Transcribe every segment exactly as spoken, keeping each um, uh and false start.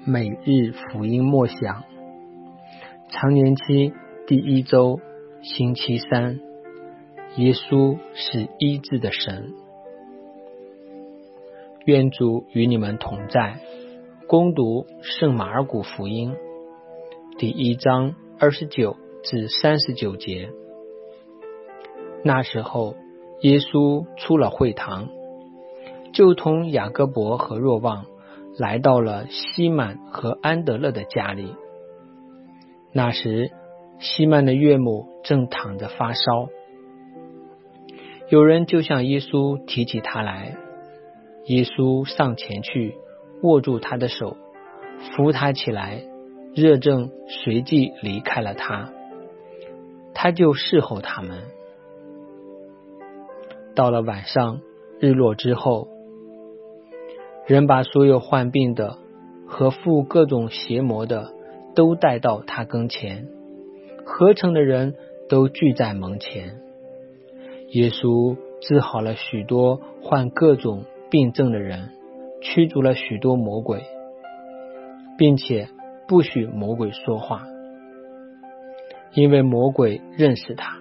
每日福音默想，常年期第一周星期三，耶稣是医治的神。愿主与你们同在。恭读圣马尔谷福音第一章二十九至三十九节。那时候，耶稣出了会堂，就同雅各伯和若望来到了西满和安德勒的家里。那时，西满的岳母正躺着发烧，有人就向耶稣提起他来。耶稣上前去，握住他的手，扶他起来，热症随即离开了他，他就侍候他们。到了晚上，日落之后，人把所有患病的和附各种邪魔的都带到他跟前，合城的人都聚在门前。耶稣治好了许多患各种病症的人，驱逐了许多魔鬼，并且不许魔鬼说话，因为魔鬼认识他。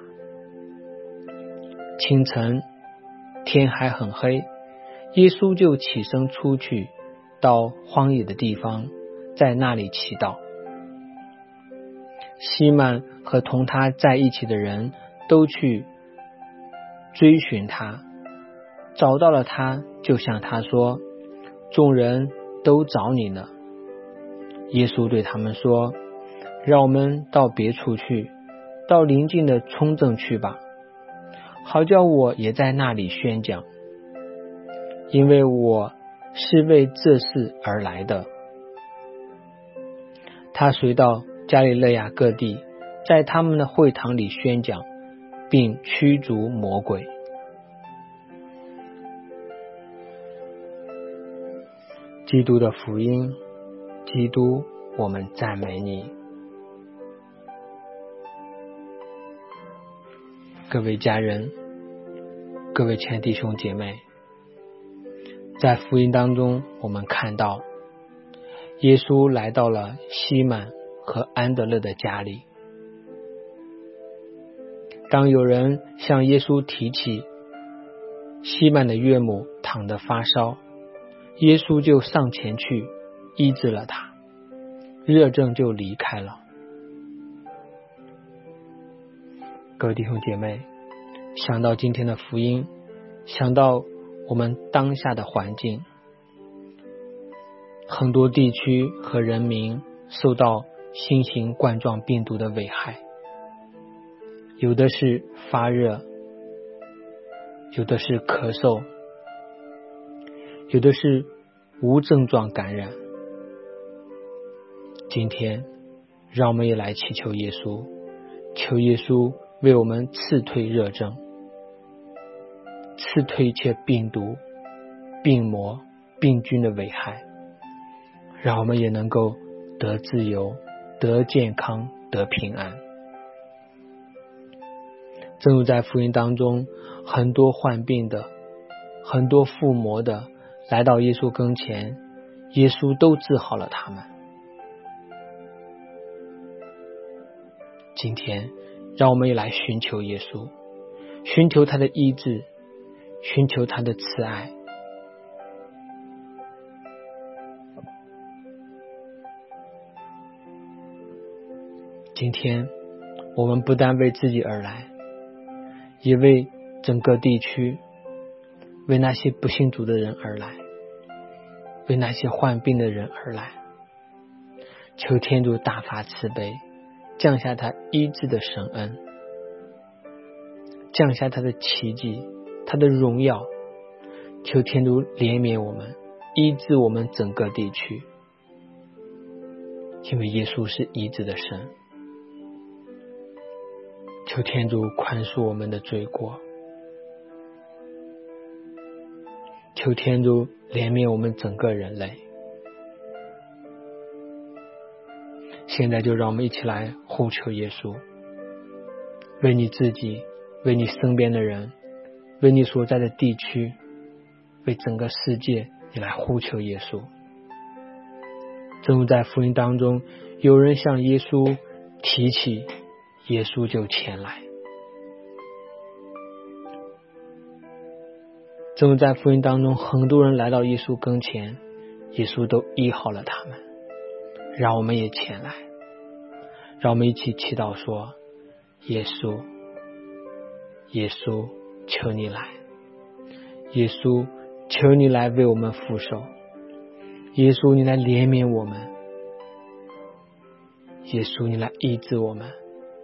清晨，天还很黑，耶稣就起身出去，到荒野的地方，在那里祈祷。西满和同他在一起的人都去追寻他，找到了他，就向他说：众人都找你呢。耶稣对他们说：让我们到别处去，到邻近的村镇去吧，好叫我也在那里宣讲，因为我是为这事而来的。他随到加利肋亚各地，在他们的会堂里宣讲，并驱逐魔鬼。基督的福音，基督，我们赞美你。各位家人，各位亲爱的弟兄姐妹，在福音当中，我们看到耶稣来到了西满和安德勒的家里。当有人向耶稣提起西满的岳母躺着发烧，耶稣就上前去医治了他，热症就离开了。各位弟兄姐妹，想到今天的福音，想到我们当下的环境，很多地区和人民受到新型冠状病毒的危害，有的是发热，有的是咳嗽，有的是无症状感染。今天让我们也来祈求耶稣，求耶稣为我们刺退热症，刺退一切病毒、病魔、病菌的危害，让我们也能够得自由、得健康、得平安。正如在福音当中，很多患病的、很多附魔的来到耶稣跟前，耶稣都治好了他们。今天让我们也来寻求耶稣，寻求他的医治，寻求他的慈爱。今天我们不但为自己而来，也为整个地区，为那些不信主的人而来，为那些患病的人而来。求天主大发慈悲，降下他医治的神恩，降下他的奇迹，他的荣耀。求天主怜悯我们，医治我们整个地区，因为耶稣是医治的神。求天主宽恕我们的罪过，求天主怜悯我们整个人类。现在就让我们一起来呼求耶稣，为你自己，为你身边的人，为你所在的地区，为整个世界，你来呼求耶稣。 正如在福音当中，有人向耶稣提起，耶稣就前来。正如在福音当中，很多人来到耶稣跟前，耶稣都医好了他们。让我们也前来，让我们一起祈祷说，耶稣，耶稣，求你来，耶稣，求你来为我们复仇，耶稣，你来怜悯我们，耶稣，你来医治我们，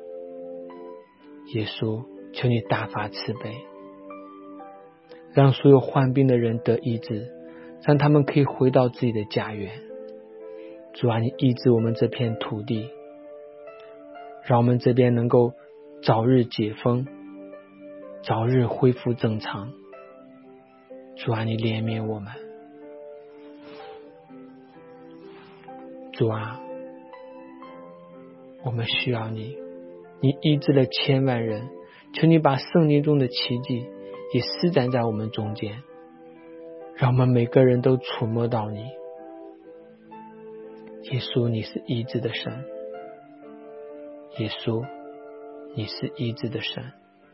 耶稣，求你大发慈悲，让所有患病的人得医治，让他们可以回到自己的家园。主啊，你医治我们这片土地，让我们这边能够早日解封，早日恢复正常。主啊，你怜悯我们。主啊，我们需要你，你医治了千万人，求你把圣经中的奇迹也施展在我们中间，让我们每个人都触摸到你。耶稣，你是医治的神，耶稣，你是医治的神。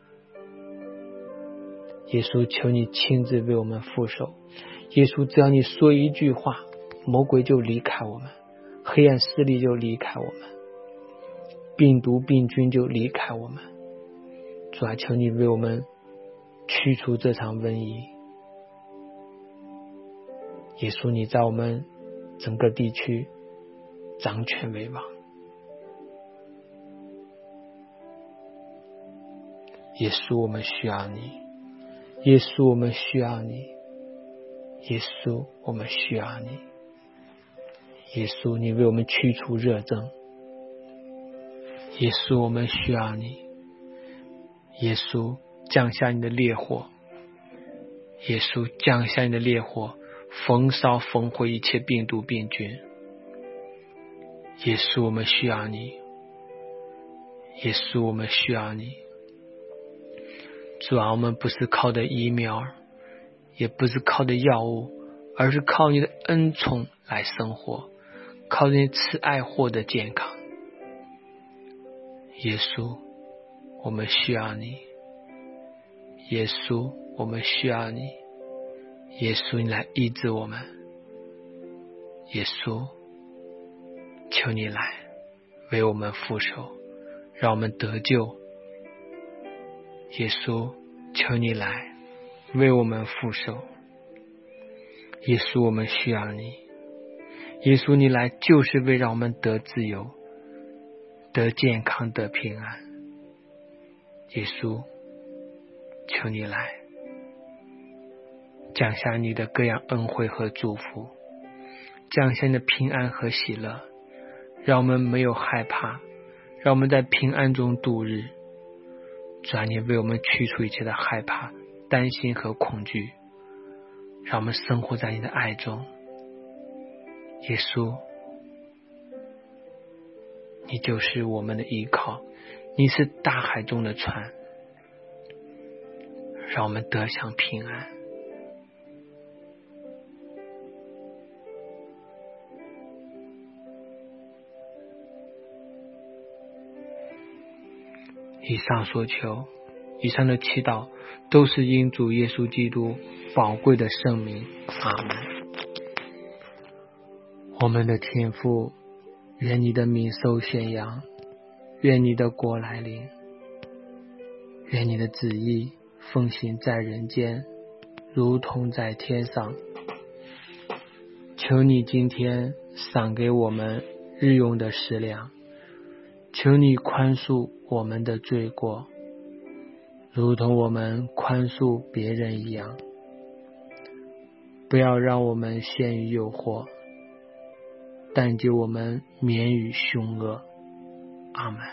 耶稣，求你亲自为我们复仇。耶稣，只要你说一句话，魔鬼就离开我们，黑暗势力就离开我们，病毒病菌就离开我们。主啊，求你为我们驱除这场瘟疫。耶稣，你在我们整个地区掌权为王。耶稣，我们需要你，耶稣，我们需要你，耶稣，我们需要你，耶稣，你为我们驱除热症，耶稣，我们需要你，耶稣，降下你的烈火，耶稣，降下你的烈火，焚烧焚毁一切病毒病菌。耶稣，我们需要你，耶稣，我们需要你。主啊，我们不是靠的疫苗，也不是靠的药物，而是靠你的恩宠来生活，靠你慈爱获得健康。耶稣，我们需要你，耶稣，我们需要你，耶稣，你来医治我们，耶稣，求你来为我们复仇，让我们得救。耶稣，求你来为我们复仇。耶稣，我们需要你。耶稣，你来就是为让我们得自由，得健康，得平安。耶稣，求你来降下你的各样恩惠和祝福，降下你的平安和喜乐，让我们没有害怕，让我们在平安中度日。主啊，你为我们驱除一切的害怕、担心和恐惧，让我们生活在你的爱中。耶稣，你就是我们的依靠，你是大海中的船，让我们得享平安。以上所求，以上的祈祷都是因主耶稣基督宝贵的圣名。阿们。我们的天父，愿你的名受宣扬，愿你的国来临，愿你的旨意奉行在人间，如同在天上。求你今天赏给我们日用的食粮，求你宽恕我们的罪过，如同我们宽恕别人一样。不要让我们陷于诱惑，但救我们免于凶恶。阿们。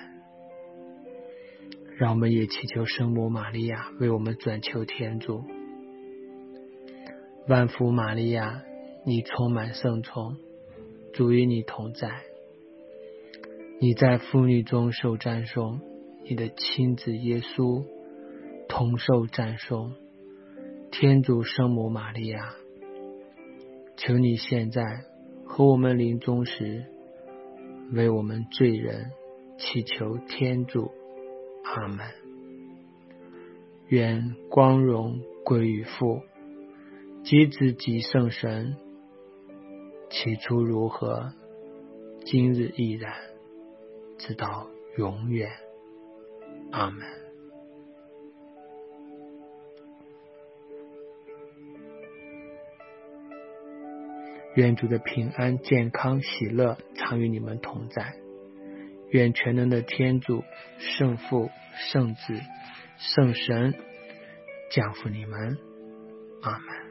让我们也祈求圣母玛利亚为我们转求天主。万福玛利亚，你充满圣宠，主与你同在，你在妇女中受赞颂，你的亲子耶稣同受赞颂。天主圣母玛利亚，求你现在和我们临终时为我们罪人祈求天主。阿们。愿光荣归于父及子及圣神，起初如何，今日亦然，直到永远。阿们。愿主的平安、健康、喜乐常与你们同在。愿全能的天主、圣父、圣子、圣神降福你们。阿们。